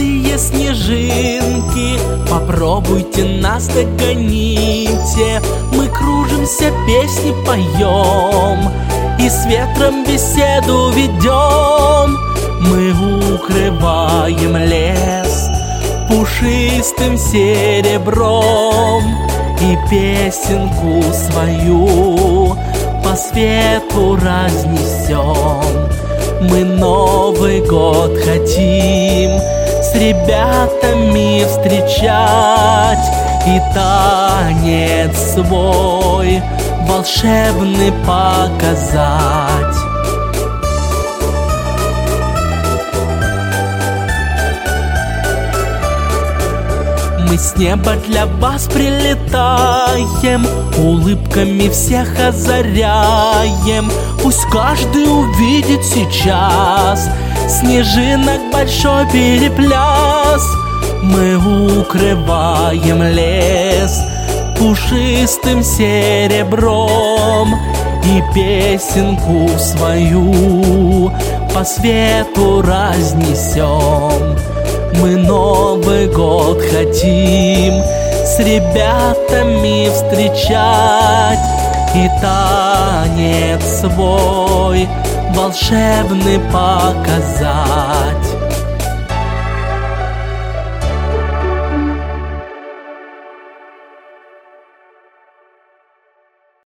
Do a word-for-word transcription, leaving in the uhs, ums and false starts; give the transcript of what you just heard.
золотые снежинки, попробуйте нас догоните. Мы кружимся, песни поем и с ветром беседу ведем. Мы укрываем лес пушистым серебром и песенку свою по свету разнесем. Мы Новый год хотим с ребятами встречать и танец свой волшебный показать. Мы с неба для вас прилетаем, улыбками всех озаряем. Пусть каждый увидит сейчас снежинок большой перепляс. Мы укрываем лес пушистым серебром и песенку свою по свету разнесем. Мы Новый год хотим с ребятами встречать и танец свой волшебный показать.